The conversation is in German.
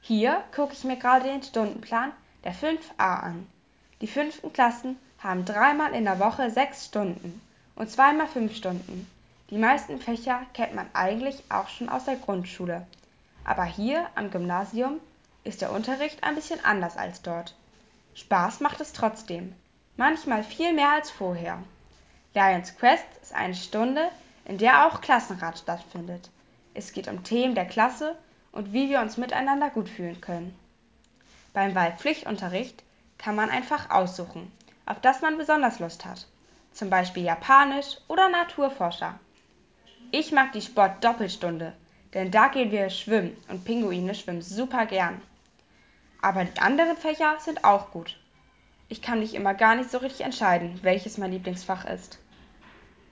Hier gucke ich mir gerade den Stundenplan der 5a an. Die 5. Klassen haben 3-mal in der Woche 6 Stunden und 2-mal 5 Stunden. Die meisten Fächer kennt man eigentlich auch schon aus der Grundschule. Aber hier am Gymnasium ist der Unterricht ein bisschen anders als dort. Spaß macht es trotzdem, manchmal viel mehr als vorher. Lions Quest ist eine Stunde, in der auch Klassenrat stattfindet. Es geht um Themen der Klasse und wie wir uns miteinander gut fühlen können. Beim Wahlpflichtunterricht kann man einfach aussuchen, auf das man besonders Lust hat. Zum Beispiel Japanisch oder Naturforscher. Ich mag die Sport-Doppelstunde, denn da gehen wir schwimmen und Pinguine schwimmen super gern. Aber die anderen Fächer sind auch gut. Ich kann mich immer gar nicht so richtig entscheiden, welches mein Lieblingsfach ist.